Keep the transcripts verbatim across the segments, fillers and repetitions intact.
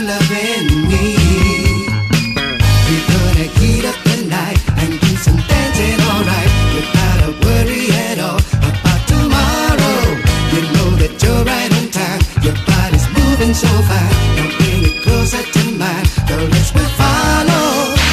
loving me. We're gonna heat up the night and do some dancing alright, without a worry at all about tomorrow. You know that you're right on time, your body's moving so fine. Now bring it closer to mine, the rest will follow.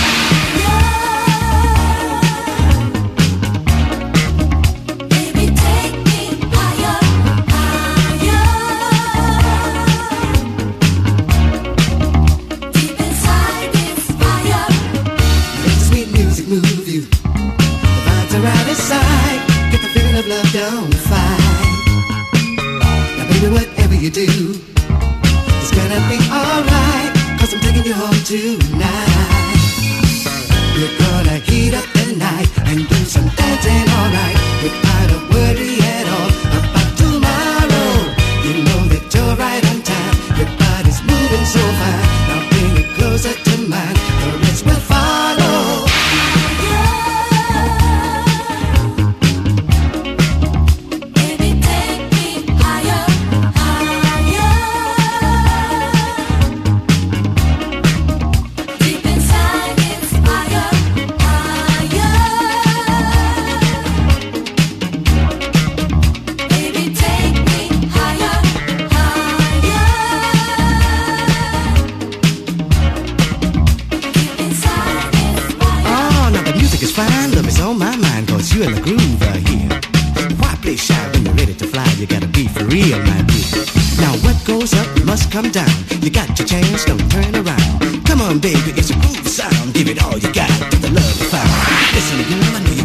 Move you, the vibes are out of sight. Get the feeling of love, don't fight. Now baby, whatever you do, it's gonna be alright, cause I'm taking you home tonight. We're gonna heat up the night and do some dancing alright, without a worry at all about tomorrow. You know that you're right on time, your body's moving so fine. Now bring it closer to mine, the rest will follow. Fine, love is on my mind, cause you in the groove are here. Why play shy when you're ready to fly? You gotta be for real, my dear. Now what goes up must come down. You got your chance, don't turn around. Come on, baby, it's a groove sound. Give it all you got, the love you found. Listen, girl, I know you